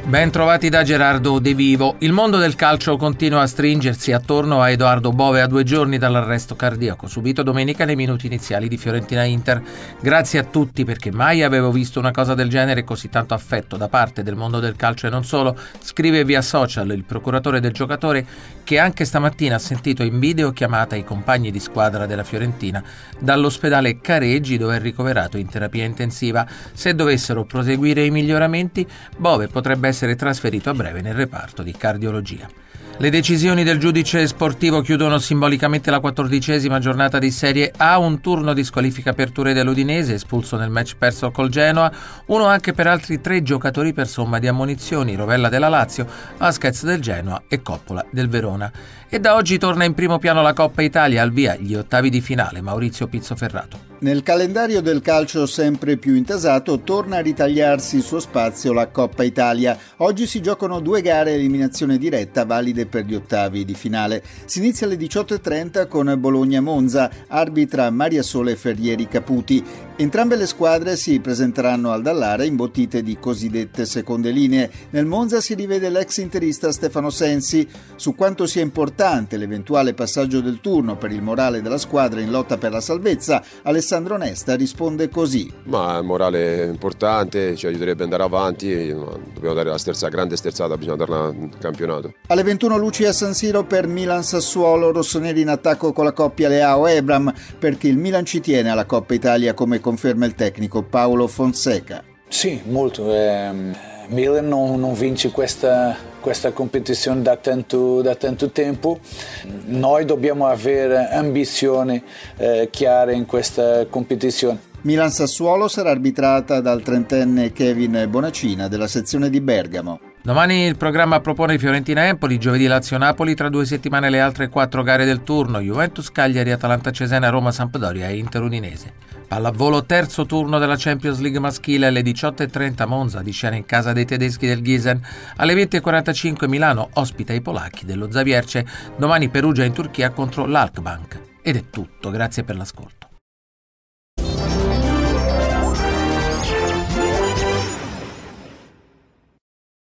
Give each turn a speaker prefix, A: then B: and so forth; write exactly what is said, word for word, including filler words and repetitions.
A: Ben trovati da Gerardo De Vivo. Il mondo del calcio continua a stringersi attorno a Edoardo Bove a due giorni dall'arresto cardiaco subito domenica nei minuti iniziali di Fiorentina-Inter. Grazie a tutti, perché mai avevo visto una cosa del genere, così tanto affetto da parte del mondo del calcio e non solo, scrive via social il procuratore del giocatore, che anche stamattina ha sentito in videochiamata i compagni di squadra della Fiorentina dall'ospedale Careggi, dove è ricoverato in terapia intensiva. Se dovessero proseguire i miglioramenti, Bove potrebbe essere essere trasferito a breve nel reparto di cardiologia. Le decisioni del giudice sportivo chiudono simbolicamente la quattordicesima giornata di Serie A, un turno di squalifica per Touré dell'Udinese, espulso nel match perso col Genoa, uno anche per altri tre giocatori per somma di ammonizioni, Rovella della Lazio, Vasquez del Genoa e Coppola del Verona. E da oggi torna in primo piano la Coppa Italia, al via gli ottavi di finale. Maurizio Pizzoferrato.
B: Nel calendario del calcio sempre più intasato torna a ritagliarsi il suo spazio la Coppa Italia. Oggi si giocano due gare a eliminazione diretta valide per gli ottavi di finale. Si inizia alle diciotto e trenta con Bologna-Monza, arbitra Maria Sole Ferrieri Caputi. Entrambe le squadre si presenteranno al Dallara imbottite di cosiddette seconde linee. Nel Monza si rivede l'ex interista Stefano Sensi. Su quanto sia importante l'eventuale passaggio del turno per il morale della squadra in lotta per la salvezza, Alessandro Nesta risponde così.
C: Ma il morale è importante, ci aiuterebbe ad andare avanti, ma dobbiamo dare la sterza, grande sterzata, bisogna darla al campionato.
B: Alle ventuno luci a San Siro per Milan-Sassuolo, rossoneri in attacco con la coppia Leao-Ebram, perché il Milan ci tiene alla Coppa Italia, come conferma il tecnico Paolo Fonseca.
D: Sì, molto. Eh, Milan non, non vince questa, questa competizione da tanto, da tanto tempo. Noi dobbiamo avere ambizioni eh, chiare in questa competizione.
B: Milan-Sassuolo sarà arbitrata dal trentenne Kevin Bonacina della sezione di Bergamo.
A: Domani il programma propone Fiorentina-Empoli, giovedì Lazio-Napoli, tra due settimane le altre quattro gare del turno: Juventus-Cagliari, Atalanta-Cesena, Roma-Sampdoria e Inter-Udinese. Pallavolo, terzo turno della Champions League maschile, alle diciotto e trenta Monza di scena in casa dei tedeschi del Gießen, alle venti e quarantacinque Milano ospita i polacchi dello Zawiercie, domani Perugia in Turchia contro l'Alkbank. Ed è tutto, grazie per l'ascolto.